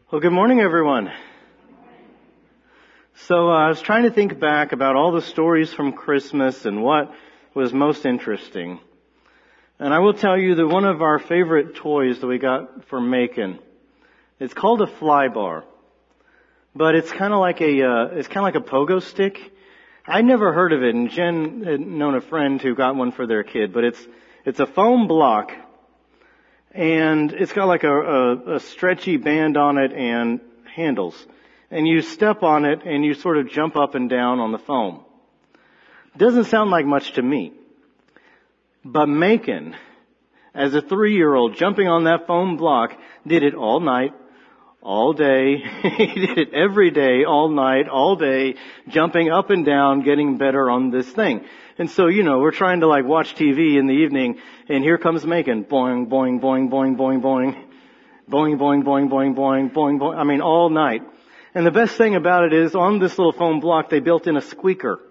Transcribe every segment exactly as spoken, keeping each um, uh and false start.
Well, good morning, everyone. So uh, I was trying to think back about all the stories from Christmas and what was most interesting. And I will tell you that one of our favorite toys that we got for Macon, it's called a fly bar. But it's kind of like a, uh, it's kind of like a pogo stick. I'd never heard of it, and Jen had known a friend who got one for their kid, but it's, it's a foam block. And it's got like a, a, a stretchy band on it and handles. And you step on it and you sort of jump up and down on the foam. Doesn't sound like much to me. But Macon, as a three-year-old jumping on that foam block, did it all night, all day. He did it every day, all night, all day, jumping up and down, getting better on this thing. And so, you know, we're trying to like watch T V in the evening, and here comes Macon. Boing, boing, boing, boing, boing, boing. Boing, boing, boing, boing, boing, boing, boing. I mean, all night. And the best thing about it is, on this little foam block, they built in a squeaker.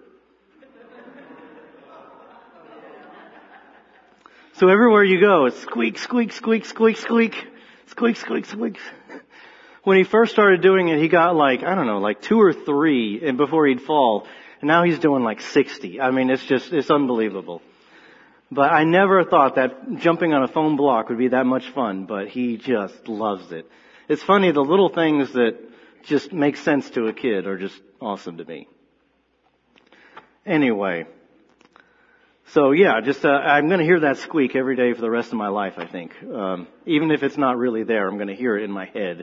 So everywhere you go, it's squeak, squeak, squeak, squeak, squeak, squeak, squeak, squeak. When he first started doing it, he got like, I don't know, like two or three and before he'd fall. And now he's doing like sixty. I mean, it's just, it's unbelievable. But I never thought that jumping on a foam block would be that much fun, but he just loves it. It's funny, the little things that just make sense to a kid are just awesome to me. Anyway. So yeah, just, uh, I'm gonna hear that squeak every day for the rest of my life, I think. Um, even if it's not really there, I'm gonna hear it in my head.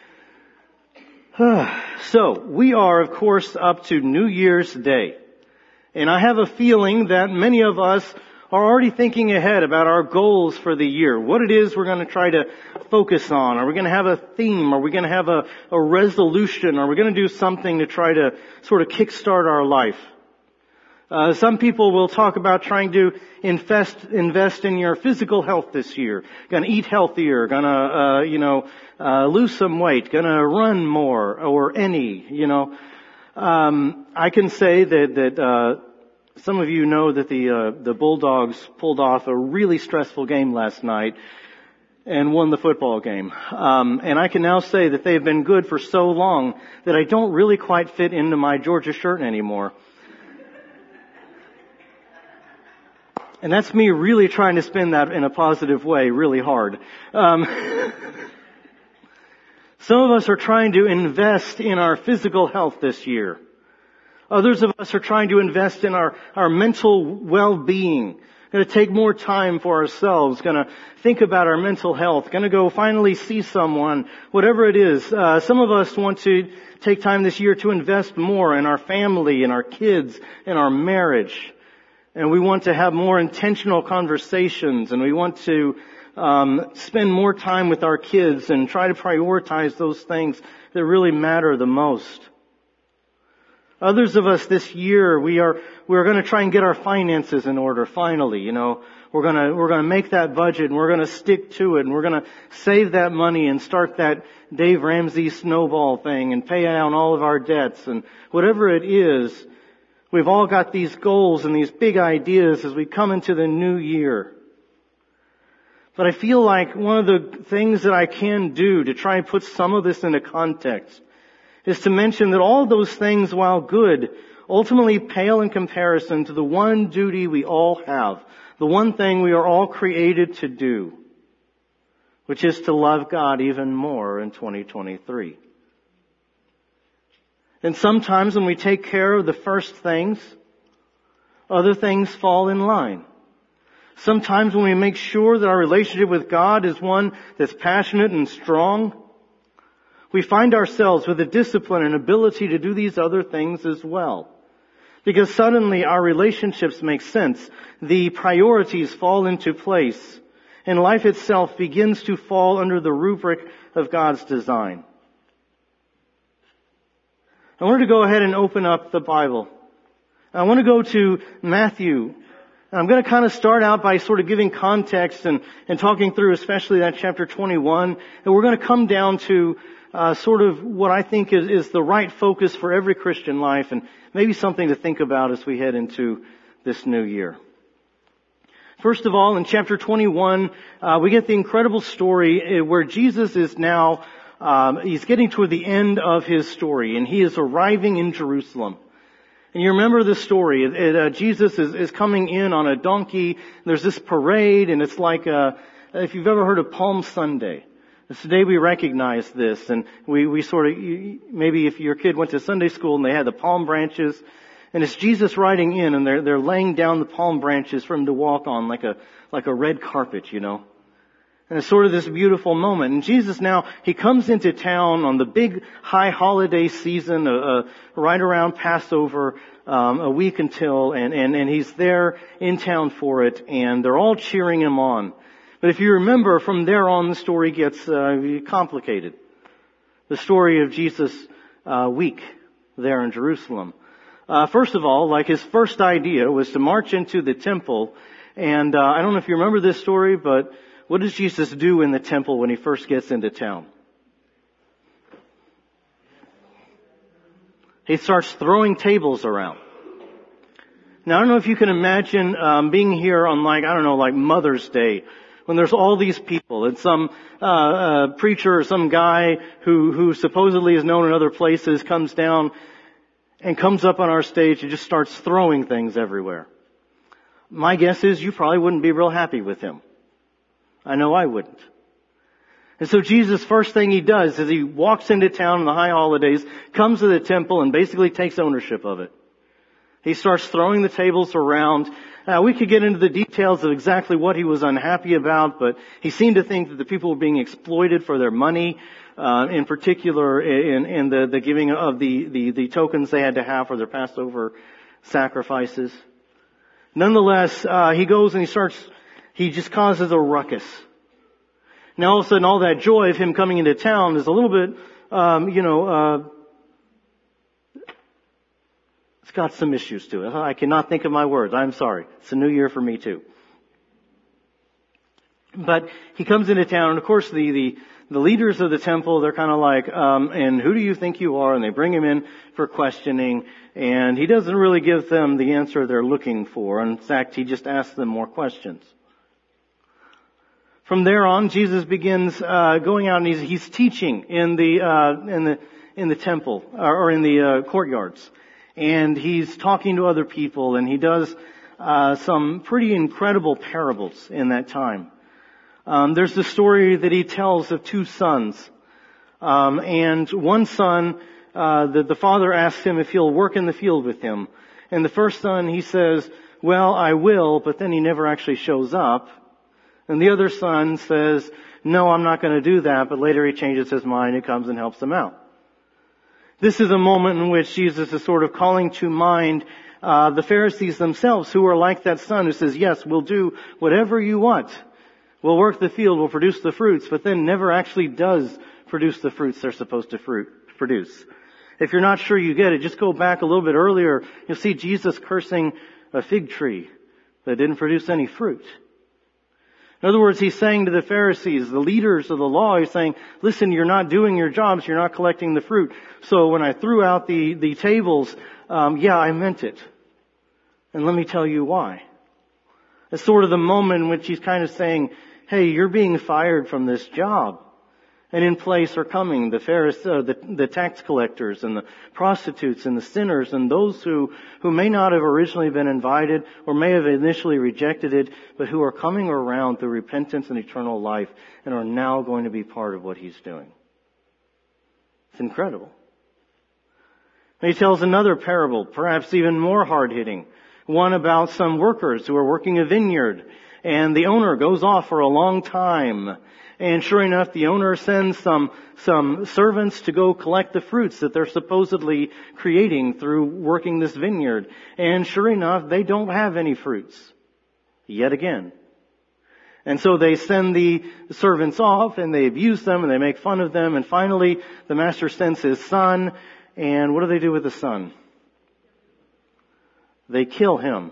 So, we are, of course, up to New Year's Day. And I have a feeling that many of us are already thinking ahead about our goals for the year. What it is we're going to try to focus on. Are we going to have a theme? Are we going to have a, a resolution? Are we going to do something to try to sort of kickstart our life? Uh, some people will talk about trying to invest, invest in your physical health this year. Gonna eat healthier, gonna, uh, you know, uh, lose some weight, gonna run more, or any, you know. Um, I can say that, that, uh, some of you know that the, uh, the Bulldogs pulled off a really stressful game last night and won the football game. Um, and I can now say that they've been good for so long that I don't really quite fit into my Georgia shirt anymore. And that's me really trying to spin that in a positive way really hard. Um, some of us are trying to invest in our physical health this year. Others of us are trying to invest in our, our mental well-being. Going to take more time for ourselves. Going to think about our mental health. Going to go finally see someone. Whatever it is. Uh, some of us want to take time this year to invest more in our family, in our kids, in our marriage. And we want to have more intentional conversations, and we want to um, spend more time with our kids and try to prioritize those things that really matter the most. Others of us this year, we are we're going to try and get our finances in order. Finally, you know, we're going to we're going to make that budget, and we're going to stick to it, and we're going to save that money and start that Dave Ramsey snowball thing and pay down all of our debts and whatever it is. We've all got these goals and these big ideas as we come into the new year. But I feel like one of the things that I can do to try and put some of this into context is to mention that all those things, while good, ultimately pale in comparison to the one duty we all have, the one thing we are all created to do, which is to love God even more in twenty twenty-three. And sometimes when we take care of the first things, other things fall in line. Sometimes when we make sure that our relationship with God is one that's passionate and strong, we find ourselves with the discipline and ability to do these other things as well. Because suddenly our relationships make sense. The priorities fall into place. And life itself begins to fall under the rubric of God's design. I wanted to go ahead and open up the Bible. I want to go to Matthew. I'm going to kind of start out by sort of giving context and, and talking through especially that chapter twenty-one. And we're going to come down to uh, sort of what I think is, is the right focus for every Christian life and maybe something to think about as we head into this new year. First of all, in chapter twenty-one, uh, we get the incredible story where Jesus is now um, he's getting toward the end of his story, and he is arriving in Jerusalem. And you remember this story. It, it, uh, Jesus is, is coming in on a donkey. There's this parade, and it's like, uh, if you've ever heard of Palm Sunday. Today we recognize this, and we, we sort of, maybe if your kid went to Sunday school and they had the palm branches, and it's Jesus riding in, and they're, they're laying down the palm branches for him to walk on like a, like a red carpet, you know. And it's sort of this beautiful moment. And Jesus now, he comes into town on the big high holiday season, uh, uh, right around Passover, um, a week until, and, and, and he's there in town for it, and they're all cheering him on. But if you remember, from there on, the story gets uh, complicated. The story of Jesus' uh, week there in Jerusalem. Uh, first of all, like his first idea was to march into the temple, and uh, I don't know if you remember this story, but what does Jesus do in the temple when he first gets into town? He starts throwing tables around. Now, I don't know if you can imagine um, being here on like, I don't know, like Mother's Day, when there's all these people, and some uh, uh preacher or some guy who, who supposedly is known in other places comes down and comes up on our stage and just starts throwing things everywhere. My guess is you probably wouldn't be real happy with him. I know I wouldn't. And so Jesus, first thing he does is he walks into town on the high holidays, comes to the temple, and basically takes ownership of it. He starts throwing the tables around. Now, we could get into the details of exactly what he was unhappy about, but he seemed to think that the people were being exploited for their money, uh, in particular in, in the, the giving of the, the, the tokens they had to have for their Passover sacrifices. Nonetheless, uh, he goes and he starts He just causes a ruckus. Now all of a sudden all that joy of him coming into town is a little bit, um, you know, uh, it's got some issues to it. I cannot think of my words. I'm sorry. It's a new year for me too. But he comes into town, and of course the, the, the leaders of the temple, they're kind of like, um, and who do you think you are? And they bring him in for questioning, and he doesn't really give them the answer they're looking for. In fact, he just asks them more questions. From there on, Jesus begins uh, going out and he's, he's teaching in the uh, in the in the temple or, or in the uh, courtyards, and he's talking to other people, and he does uh, some pretty incredible parables in that time. Um, there's the story that he tells of two sons, um, and one son, uh, the, the father asks him if he'll work in the field with him, and the first son he says, "Well, I will," but then he never actually shows up. And the other son says, "No, I'm not going to do that," but later he changes his mind and comes and helps them out. This is a moment in which Jesus is sort of calling to mind uh, the Pharisees themselves, who are like that son who says, "Yes, we'll do whatever you want. We'll work the field, we'll produce the fruits," but then never actually does produce the fruits they're supposed to fruit, produce. If you're not sure you get it, just go back a little bit earlier. You'll see Jesus cursing a fig tree that didn't produce any fruit. In other words, he's saying to the Pharisees, the leaders of the law, he's saying, "Listen, you're not doing your jobs, you're not collecting the fruit. So when I threw out the, the tables, um, yeah, I meant it. And let me tell you why." It's sort of the moment in which he's kind of saying, hey, you're being fired from this job. And in place are coming the Pharisees, uh, the, the tax collectors and the prostitutes and the sinners and those who, who may not have originally been invited or may have initially rejected it, but who are coming around through repentance and eternal life and are now going to be part of what he's doing. It's incredible. And he tells another parable, perhaps even more hard-hitting, one about some workers who are working a vineyard, and the owner goes off for a long time. And sure enough, the owner sends some, some servants to go collect the fruits that they're supposedly creating through working this vineyard. And sure enough, they don't have any fruits. Yet again. And so they send the servants off, and they abuse them, and they make fun of them, and finally, the master sends his son, and what do they do with the son? They kill him.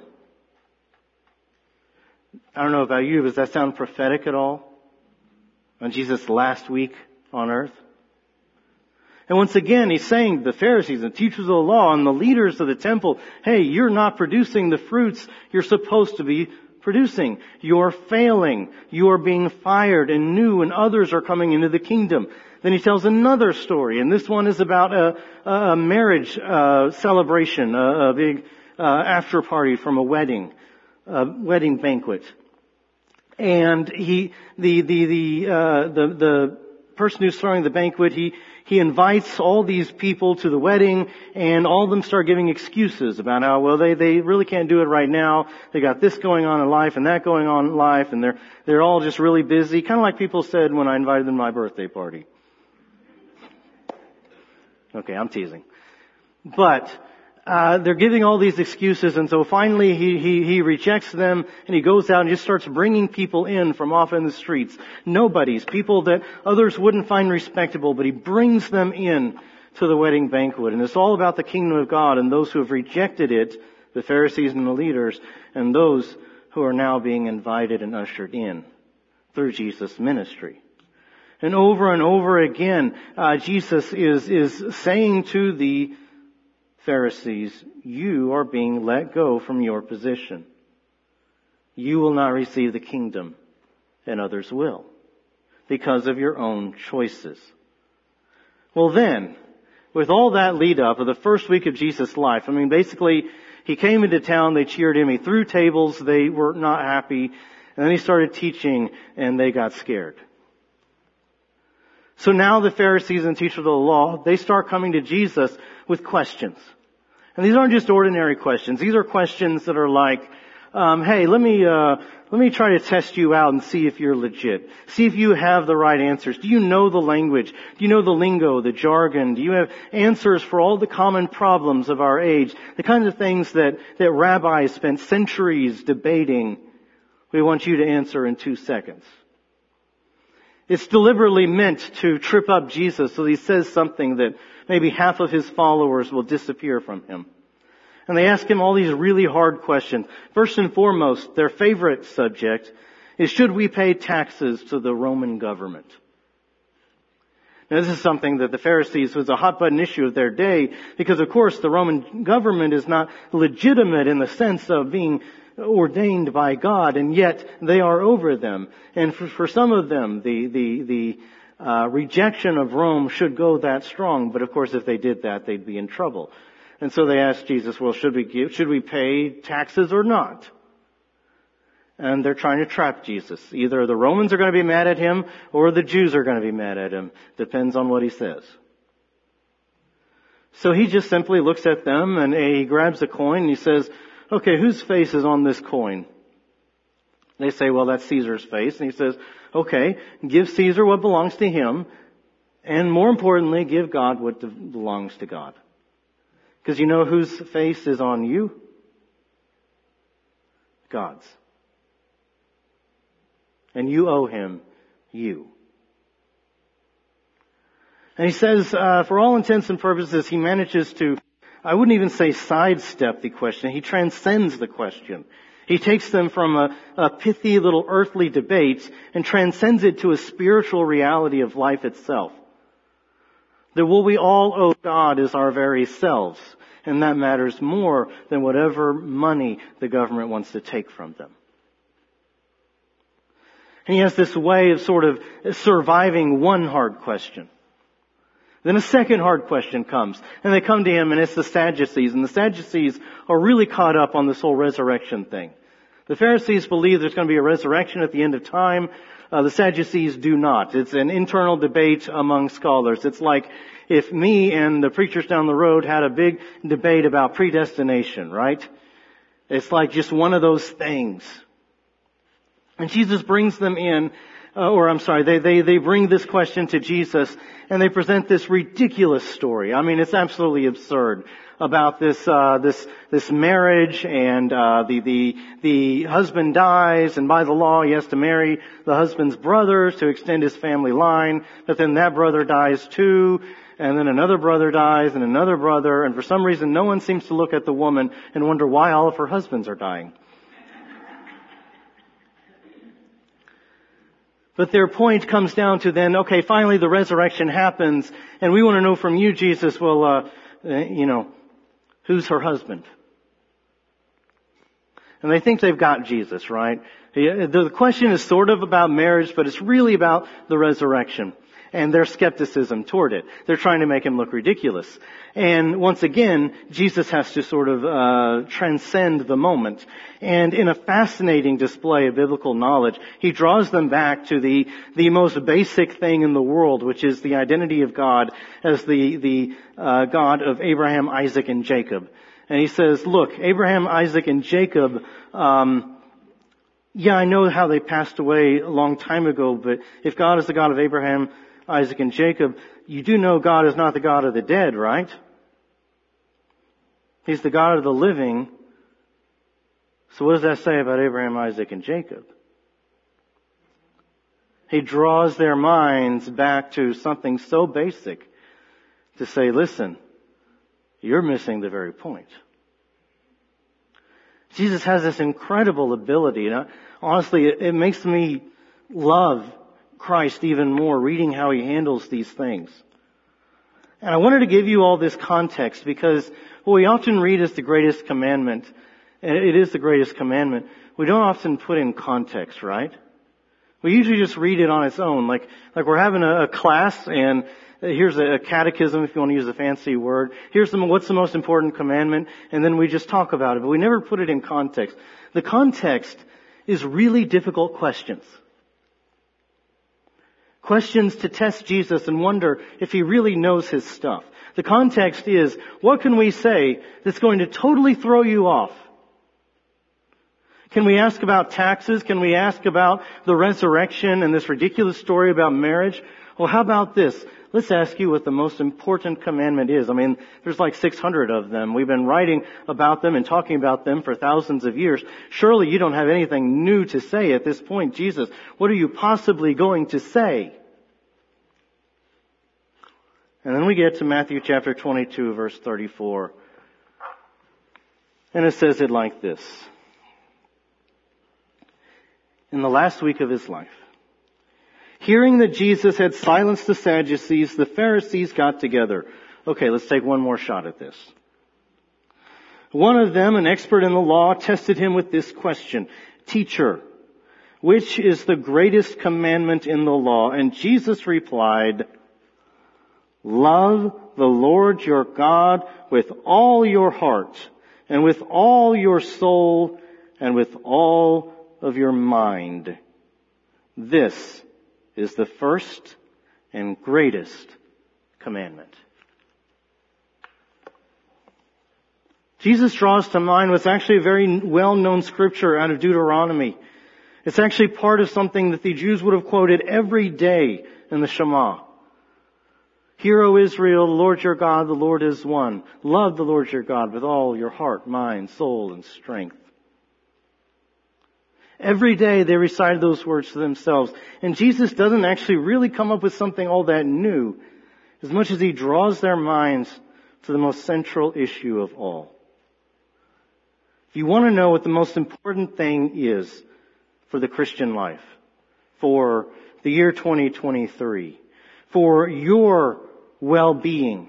I don't know about you, does that sound prophetic at all? On Jesus' last week on earth. And once again, he's saying to the Pharisees and teachers of the law and the leaders of the temple, hey, you're not producing the fruits you're supposed to be producing. You're failing. You are being fired and new and others are coming into the kingdom. Then he tells another story, and this one is about a, a marriage uh, celebration, a, a big uh, after party from a wedding, a wedding banquet. And he, the the the uh, the the person who's throwing the banquet, he he invites all these people to the wedding, and all of them start giving excuses about how well they they really can't do it right now. They got this going on in life and that going on in life, and they're they're all just really busy, kind of like people said when I invited them to my birthday party. Okay, I'm teasing. But uh they're giving all these excuses, and so finally he, he, he rejects them, and he goes out and just starts bringing people in from off in the streets. Nobodies, people that others wouldn't find respectable, but he brings them in to the wedding banquet. And it's all about the kingdom of God and those who have rejected it, the Pharisees and the leaders, and those who are now being invited and ushered in through Jesus' ministry. And over and over again, uh, Jesus is, is saying to the Pharisees, you are being let go from your position. You will not receive the kingdom, and others will, because of your own choices. Well then, with all that lead up of the first week of Jesus' life, I mean basically, he came into town, they cheered him, he threw tables, they were not happy, and then he started teaching, and they got scared. So now the Pharisees and teachers of the law, they start coming to Jesus with questions. And these aren't just ordinary questions. These are questions that are like, um, hey, let me, uh, let me try to test you out and see if you're legit. See if you have the right answers. Do you know the language? Do you know the lingo, the jargon? Do you have answers for all the common problems of our age? The kinds of things that, that rabbis spent centuries debating. We want you to answer in two seconds. It's deliberately meant to trip up Jesus so he says something that maybe half of his followers will disappear from him. And they ask him all these really hard questions. First and foremost, their favorite subject is, should we pay taxes to the Roman government? Now, this is something that the Pharisees was a hot button issue of their day because, of course, the Roman government is not legitimate in the sense of being ordained by God, and yet they are over them. And for, for some of them, the the the uh, rejection of Rome should go that strong. But of course, if they did that, they'd be in trouble. And so they asked Jesus, "Well, should we give? Should we pay taxes or not?" And they're trying to trap Jesus. Either the Romans are going to be mad at him, or the Jews are going to be mad at him. Depends on what he says. So he just simply looks at them, and he grabs a coin and he says, okay, whose face is on this coin? They say, well, that's Caesar's face. And he says, okay, give Caesar what belongs to him, and more importantly, give God what belongs to God. Because you know whose face is on you? God's. And you owe him you. And he says, uh, for all intents and purposes, he manages to, I wouldn't even say sidestep the question. He transcends the question. He takes them from a, a pithy little earthly debate and transcends it to a spiritual reality of life itself. That what we all owe God is our very selves. And that matters more than whatever money the government wants to take from them. And he has this way of sort of surviving one hard question. Then a second hard question comes, and they come to him, and it's the Sadducees, and the Sadducees are really caught up on this whole resurrection thing. The Pharisees believe there's going to be a resurrection at the end of time. Uh, the Sadducees do not. It's an internal debate among scholars. It's like if me and the preachers down the road had a big debate about predestination, right? It's like just one of those things. And Jesus brings them in, uh, or I'm sorry, they, they, they bring this question to Jesus, and they present this ridiculous story. I mean, it's absolutely absurd about this, uh, this, this marriage, and, uh, the, the, the husband dies, and by the law he has to marry the husband's brothers to extend his family line, but then that brother dies too, and then another brother dies, and another brother, and for some reason no one seems to look at the woman and wonder why all of her husbands are dying. But their point comes down to then, okay, finally the resurrection happens, and we want to know from you, Jesus, well, uh, you know, who's her husband? And they think they've got Jesus, right? The question is sort of about marriage, but it's really about the resurrection and their skepticism toward it. They're trying to make him look ridiculous. And once again, Jesus has to sort of uh transcend the moment. And in a fascinating display of biblical knowledge, he draws them back to the the most basic thing in the world, which is the identity of God as the the uh God of Abraham, Isaac, and Jacob. And he says, look, Abraham, Isaac, and Jacob, um, yeah, I know how they passed away a long time ago, but if God is the God of Abraham, Isaac, and Jacob, you do know God is not the God of the dead, right? He's the God of the living. So what does that say about Abraham, Isaac, and Jacob? He draws their minds back to something so basic to say, listen, you're missing the very point. Jesus has this incredible ability. And honestly, it, it makes me love Christ even more, reading how he handles these things. And I wanted to give you all this context because what we often read as the greatest commandment, and it is the greatest commandment, we don't often put in context, right? We usually just read it on its own, like like we're having a, a class, and here's a, a catechism, if you want to use a fancy word. Here's the, what's the most important commandment, and then we just talk about it, but we never put it in context. The context is really difficult questions. Questions to test Jesus and wonder if he really knows his stuff. The context is, what can we say that's going to totally throw you off? Can we ask about taxes? Can we ask about the resurrection and this ridiculous story about marriage? Well, how about this? Let's ask you what the most important commandment is. I mean, there's like six hundred of them. We've been writing about them and talking about them for thousands of years. Surely you don't have anything new to say at this point. Jesus, what are you possibly going to say? And then we get to Matthew chapter twenty-two, verse thirty-four. And it says it like this. In the last week of his life, hearing that Jesus had silenced the Sadducees, the Pharisees got together. Okay, let's take one more shot at this. One of them, an expert in the law, tested him with this question. Teacher, which is the greatest commandment in the law? And Jesus replied, love the Lord your God with all your heart and with all your soul and with all of your mind. This is the first and greatest commandment. Jesus draws to mind what's actually a very well-known scripture out of Deuteronomy. It's actually part of something that the Jews would have quoted every day in the Shema. Hear, O Israel, the Lord your God, the Lord is one. Love the Lord your God with all your heart, mind, soul, and strength. Every day they recited those words to themselves. And Jesus doesn't actually really come up with something all that new, as much as he draws their minds to the most central issue of all. If you want to know what the most important thing is for the Christian life, for the year twenty twenty-three, for your well-being,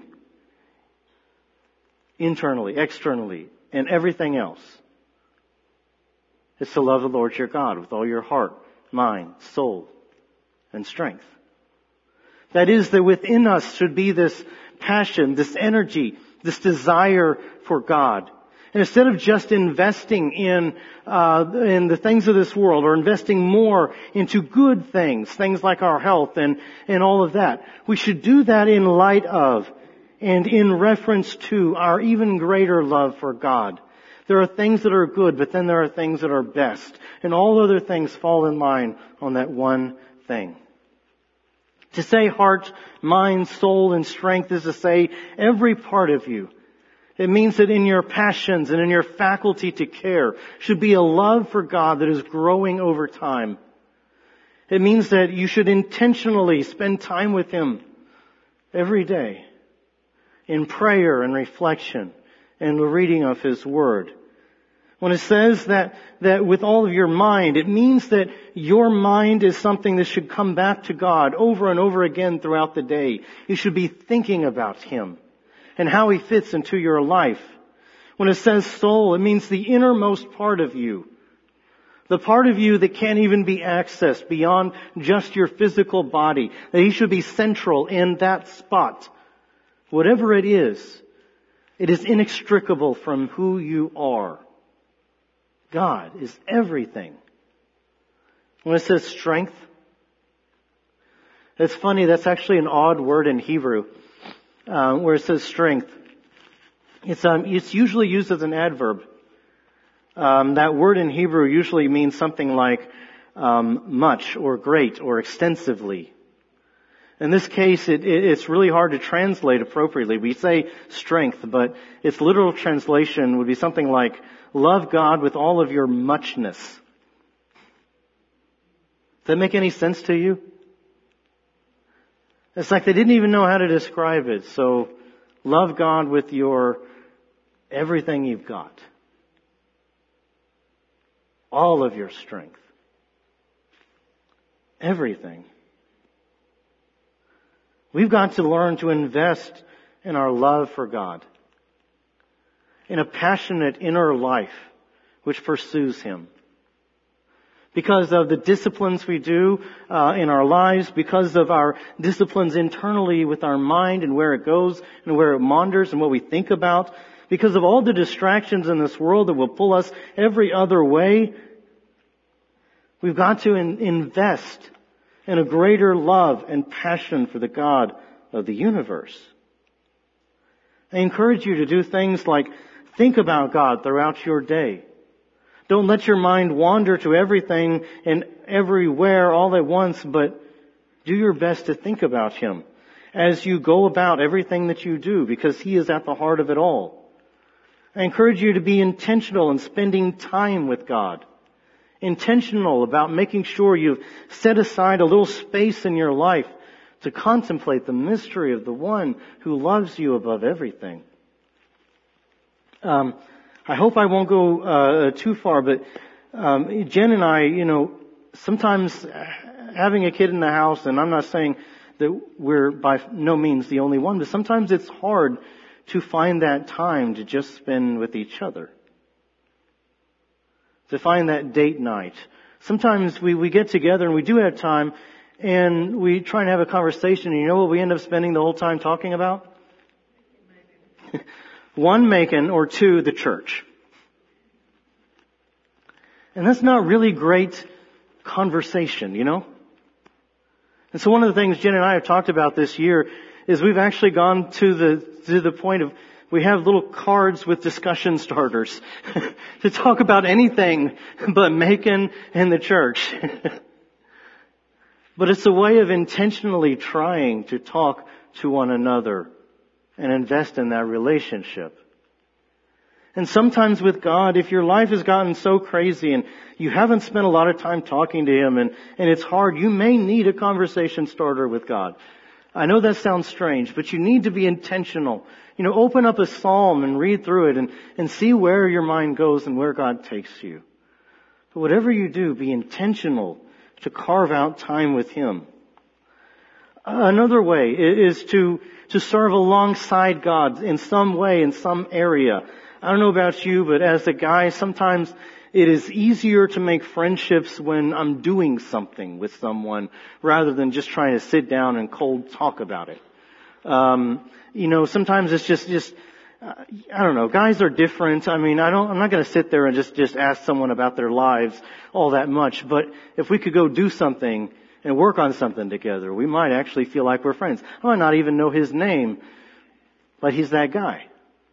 internally, externally, and everything else, is to love the Lord your God with all your heart, mind, soul, and strength. That is, that within us should be this passion, this energy, this desire for God. And instead of just investing in uh in the things of this world, or investing more into good things, things like our health and, and all of that, we should do that in light of and in reference to our even greater love for God. There are things that are good, but then there are things that are best. And all other things fall in line on that one thing. To say heart, mind, soul, and strength is to say every part of you. It means that in your passions and in your faculty to care should be a love for God that is growing over time. It means that you should intentionally spend time with Him every day in prayer and reflection and the reading of His Word. When it says that, that with all of your mind, it means that your mind is something that should come back to God over and over again throughout the day. You should be thinking about Him and how He fits into your life. When it says soul, it means the innermost part of you. The part of you that can't even be accessed beyond just your physical body. That He should be central in that spot. Whatever it is, it is inextricable from who you are. God is everything. When it says strength, it's funny, that's actually an odd word in Hebrew, uh, where it says strength. It's, um, it's usually used as an adverb. Um, that word in Hebrew usually means something like um, much or great or extensively. In this case, it, it, it's really hard to translate appropriately. We say strength, but its literal translation would be something like love God with all of your muchness. Does that make any sense to you? It's like they didn't even know how to describe it. So love God with your everything you've got. All of your strength. Everything. We've got to learn to invest in our love for God. In a passionate inner life which pursues Him. Because of the disciplines we do uh, in our lives, because of our disciplines internally with our mind and where it goes and where it wanders and what we think about, because of all the distractions in this world that will pull us every other way, we've got to in- invest in a greater love and passion for the God of the universe. I encourage you to do things like think about God throughout your day. Don't let your mind wander to everything and everywhere all at once, but do your best to think about Him as you go about everything that you do, because He is at the heart of it all. I encourage you to be intentional in spending time with God. Intentional about making sure you've set aside a little space in your life to contemplate the mystery of the one who loves you above everything. Um, I hope I won't go uh, too far, but um, Jen and I, you know, sometimes having a kid in the house, and I'm not saying that we're by no means the only one, but sometimes it's hard to find that time to just spend with each other. To find that date night. Sometimes we, we get together and we do have time and we try and have a conversation, and you know what we end up spending the whole time talking about? One, Macon, or two, the church. And that's not really great conversation, you know? And so one of the things Jen and I have talked about this year is we've actually gone to the, to the point of we have little cards with discussion starters to talk about anything but Macon and the church. But it's a way of intentionally trying to talk to one another and invest in that relationship. And sometimes with God, if your life has gotten so crazy and you haven't spent a lot of time talking to Him and, and it's hard, you may need a conversation starter with God. I know that sounds strange, but you need to be intentional. You know, open up a psalm and read through it and, and see where your mind goes and where God takes you. But whatever you do, be intentional to carve out time with Him. Another way is to, to serve alongside God in some way, in some area. I don't know about you, but as a guy, sometimes it is easier to make friendships when I'm doing something with someone rather than just trying to sit down and cold talk about it. Um, you know, sometimes it's just, just, uh, I don't know, guys are different. I mean, I don't, I'm not going to sit there and just, just ask someone about their lives all that much, but if we could go do something and work on something together, we might actually feel like we're friends. I might not even know his name, but he's that guy.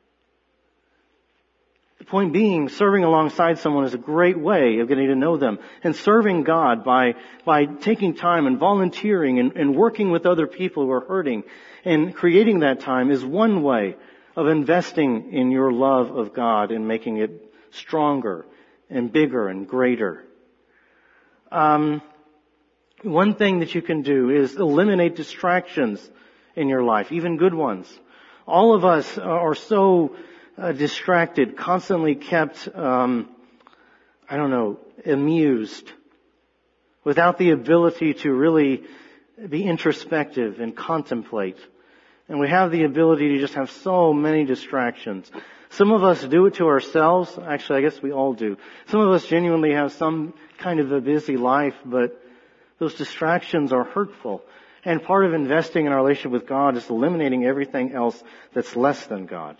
The point being, serving alongside someone is a great way of getting to know them. And serving God by, by taking time and volunteering and, and working with other people who are hurting and creating that time is one way of investing in your love of God and making it stronger and bigger and greater. Um, one thing that you can do is eliminate distractions in your life, even good ones. All of us are so Uh, distracted, constantly kept, um, I don't know, amused, without the ability to really be introspective and contemplate And we have the ability to just have so many distractions. Some of us do it to ourselves. Actually, I guess we all do. Some of us genuinely have some kind of a busy life, but those distractions are hurtful. And part of investing in our relationship with God is eliminating everything else that's less than God.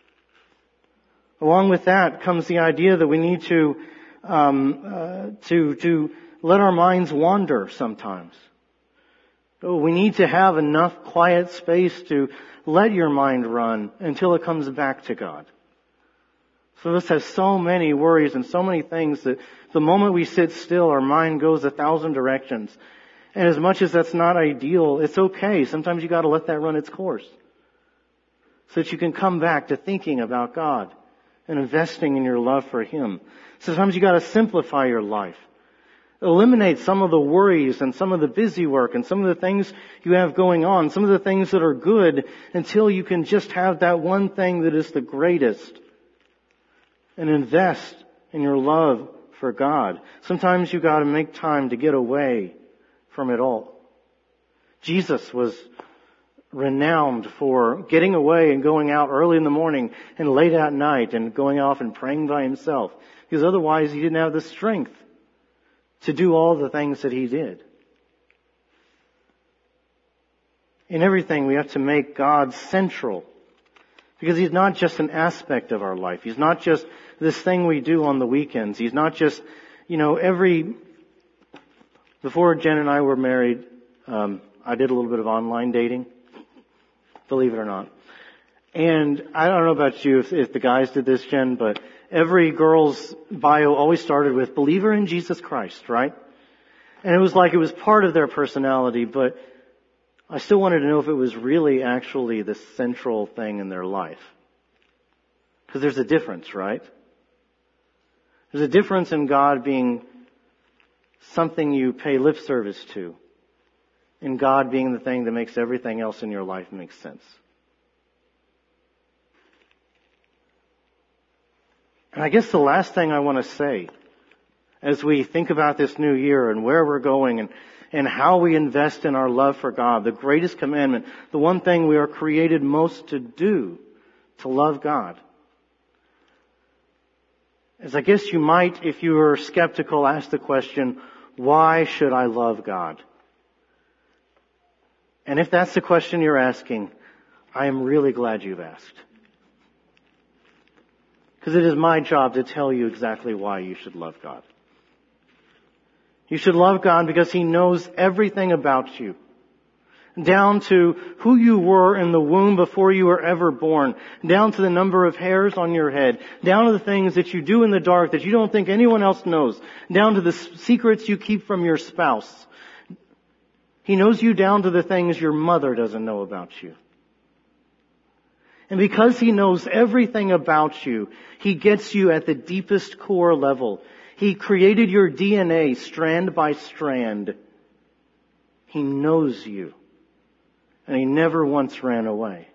Along with that comes the idea that we need to um, uh, to to let our minds wander sometimes. Oh, we need to have enough quiet space to let your mind run until it comes back to God. So this has so many worries and so many things that the moment we sit still, our mind goes a thousand directions. And as much as that's not ideal, it's okay. Sometimes you got to let that run its course, so that you can come back to thinking about God and investing in your love for Him. Sometimes you got to simplify your life. Eliminate some of the worries and some of the busy work and some of the things you have going on, some of the things that are good, until you can just have that one thing that is the greatest. And invest in your love for God. Sometimes you got to make time to get away from it all. Jesus was renowned for getting away and going out early in the morning and late at night and going off and praying by himself, because otherwise he didn't have the strength to do all the things that he did. In everything, we have to make God central, because He's not just an aspect of our life. He's not just this thing we do on the weekends. He's not just, you know, every... Before Jen and I were married, um, I did a little bit of online dating, believe it or not. And I don't know about you, if, if the guys did this, Jen, but every girl's bio always started with believer in Jesus Christ, right? And it was like it was part of their personality, but I still wanted to know if it was really actually the central thing in their life. Because there's a difference, right? There's a difference in God being something you pay lip service to, in God being the thing that makes everything else in your life make sense. And I guess the last thing I want to say, as we think about this new year and where we're going and, and how we invest in our love for God, the greatest commandment, the one thing we are created most to do, to love God. As I guess you might, if you were skeptical, ask the question, why should I love God? And if that's the question you're asking, I am really glad you've asked. Because it is my job to tell you exactly why you should love God. You should love God because He knows everything about you, down to who you were in the womb before you were ever born, down to the number of hairs on your head, down to the things that you do in the dark that you don't think anyone else knows, down to the secrets you keep from your spouse. He knows you down to the things your mother doesn't know about you. And because He knows everything about you, He gets you at the deepest core level. He created your D N A strand by strand. He knows you. And He never once ran away.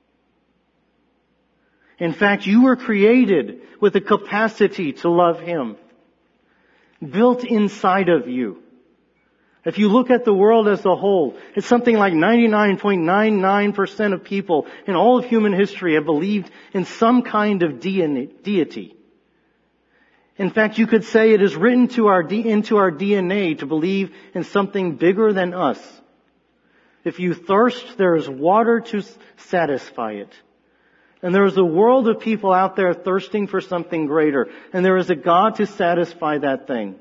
In fact, you were created with the capacity to love Him, built inside of you. If you look at the world as a whole, it's something like ninety-nine point nine nine percent of people in all of human history have believed in some kind of deity. In fact, you could say it is written to our, into our D N A to believe in something bigger than us. If you thirst, there is water to satisfy it. And there is a world of people out there thirsting for something greater. And there is a God to satisfy that thing.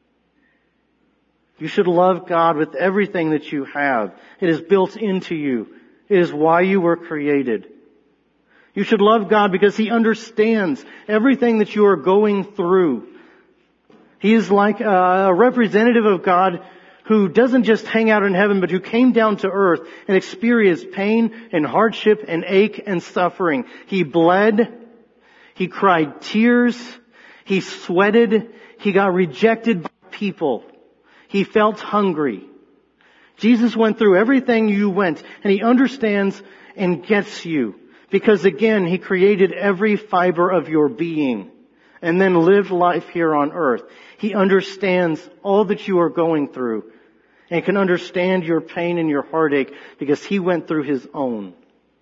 You should love God with everything that you have. It is built into you. It is why you were created. You should love God because He understands everything that you are going through. He is like a representative of God who doesn't just hang out in heaven, but who came down to earth and experienced pain and hardship and ache and suffering. He bled. He cried tears. He sweated. He got rejected by people. He felt hungry. Jesus went through everything you went, and He understands and gets you. Because again, He created every fiber of your being and then lived life here on earth. He understands all that you are going through and can understand your pain and your heartache because He went through His own.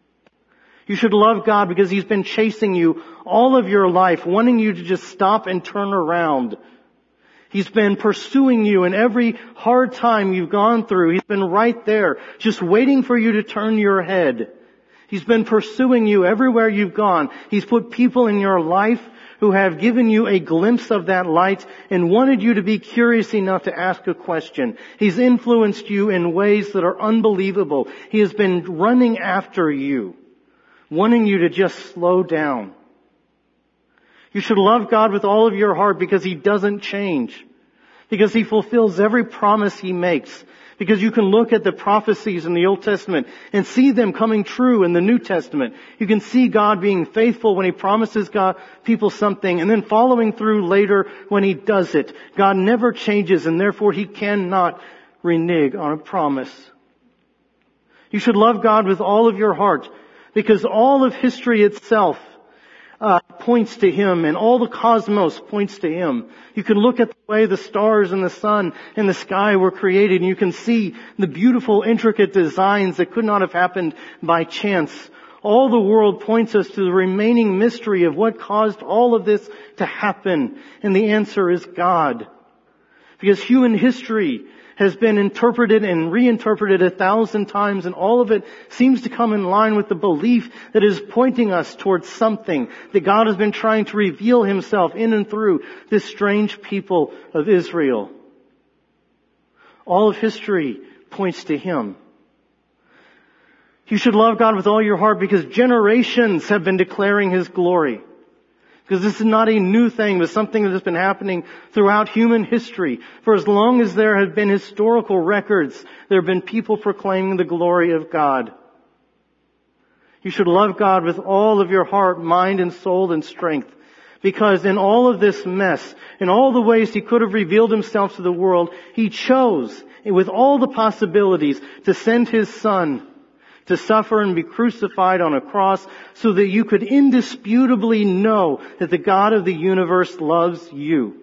You should love God because He's been chasing you all of your life, wanting you to just stop and turn around. He's been pursuing you in every hard time you've gone through. He's been right there, just waiting for you to turn your head. He's been pursuing you everywhere you've gone. He's put people in your life who have given you a glimpse of that light and wanted you to be curious enough to ask a question. He's influenced you in ways that are unbelievable. He has been running after you, wanting you to just slow down. You should love God with all of your heart because He doesn't change, because He fulfills every promise He makes, because you can look at the prophecies in the Old Testament and see them coming true in the New Testament. You can see God being faithful when He promises God, people something, and then following through later when He does it. God never changes, and therefore He cannot renege on a promise. You should love God with all of your heart because all of history itself Uh, points to Him, and all the cosmos points to Him. You can look at the way the stars and the sun and the sky were created, and you can see the beautiful, intricate designs that could not have happened by chance. All the world points us to the remaining mystery of what caused all of this to happen, and the answer is God. Because human history has been interpreted and reinterpreted a thousand times, and all of it seems to come in line with the belief that is pointing us towards something, that God has been trying to reveal Himself in and through this strange people of Israel. All of history points to Him. You should love God with all your heart because generations have been declaring His glory. Because this is not a new thing, but something that has been happening throughout human history. For as long as there have been historical records, there have been people proclaiming the glory of God. You should love God with all of your heart, mind, and soul and strength. Because in all of this mess, in all the ways He could have revealed Himself to the world, He chose, with all the possibilities, to send His Son to suffer and be crucified on a cross so that you could indisputably know that the God of the universe loves you.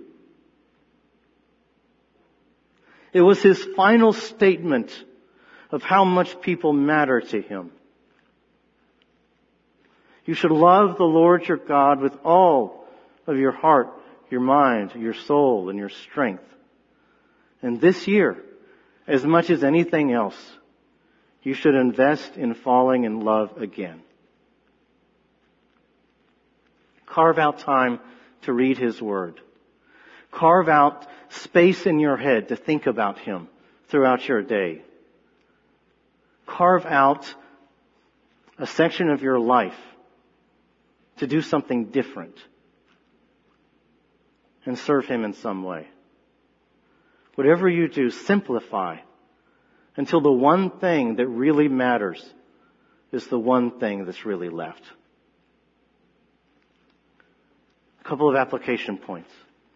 It was His final statement of how much people matter to Him. You should love the Lord your God with all of your heart, your mind, your soul, and your strength. And this year, as much as anything else, you should invest in falling in love again. Carve out time to read His Word. Carve out space in your head to think about Him throughout your day. Carve out a section of your life to do something different and serve Him in some way. Whatever you do, simplify until the one thing that really matters is the one thing that's really left. A couple of application points.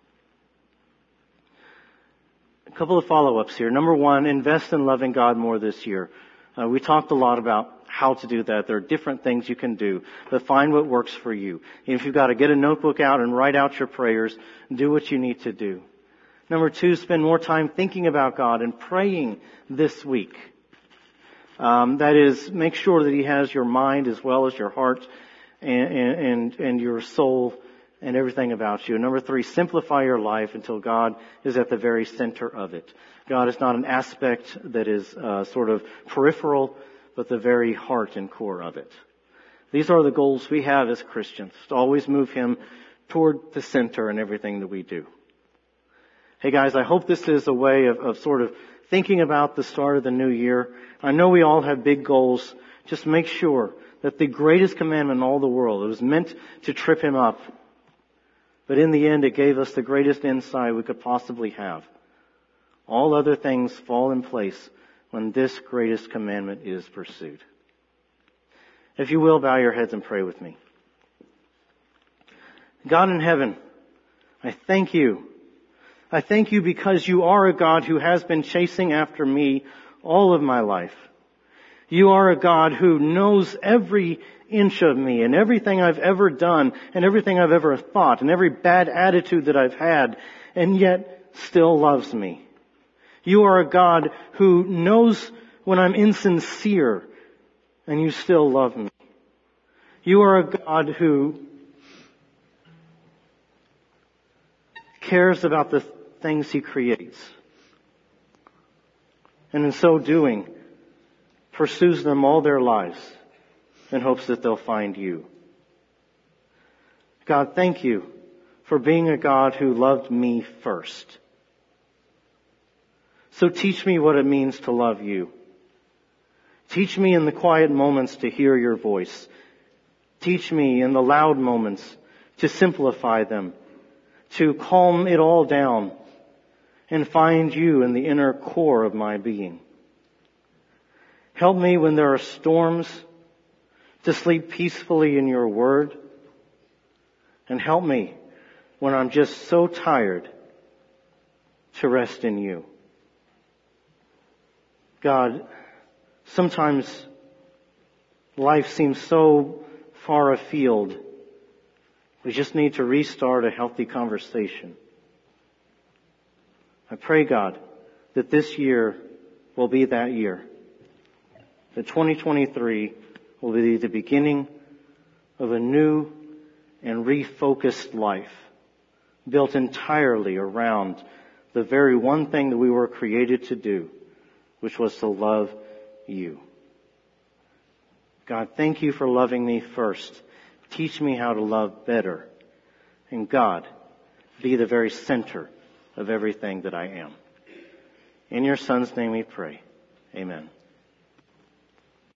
A couple of follow-ups here. Number one, invest in loving God more this year. Uh, we talked a lot about how to do that. There are different things you can do, but find what works for you. And if you've got to get a notebook out and write out your prayers, do what you need to do. Number two, spend more time thinking about God and praying this week. Um, that is, make sure that He has your mind as well as your heart and, and, and your soul and everything about you. And number three, simplify your life until God is at the very center of it. God is not an aspect that is uh, sort of peripheral, but the very heart and core of it. These are the goals we have as Christians, to always move Him toward the center in everything that we do. Hey guys, I hope this is a way of, of sort of thinking about the start of the new year. I know we all have big goals. Just make sure that the greatest commandment in all the world, it was meant to trip Him up. But in the end, it gave us the greatest insight we could possibly have. All other things fall in place when this greatest commandment is pursued. If you will, bow your heads and pray with me. God in heaven, I thank You. I thank You because You are a God who has been chasing after me all of my life. You are a God who knows every inch of me and everything I've ever done and everything I've ever thought and every bad attitude that I've had, and yet still loves me. You are a God who knows when I'm insincere, and You still love me. You are a God who cares about the things He creates. And in so doing, pursues them all their lives in hopes that they'll find you. God, thank you for being a God who loved me first. So teach me what it means to love you. Teach me in the quiet moments to hear your voice. Teach me in the loud moments to simplify them, to calm it all down and find you in the inner core of my being. Help me when there are storms to sleep peacefully in your word. And help me when I'm just so tired to rest in you. God, sometimes life seems so far afield. We just need to restart a healthy conversation. I pray, God, that this year will be that year. That twenty twenty-three will be the beginning of a new and refocused life built entirely around the very one thing that we were created to do, which was to love you. God, thank you for loving me first. Teach me how to love better. And God, be the very center of everything that I am. In your Son's name we pray. Amen.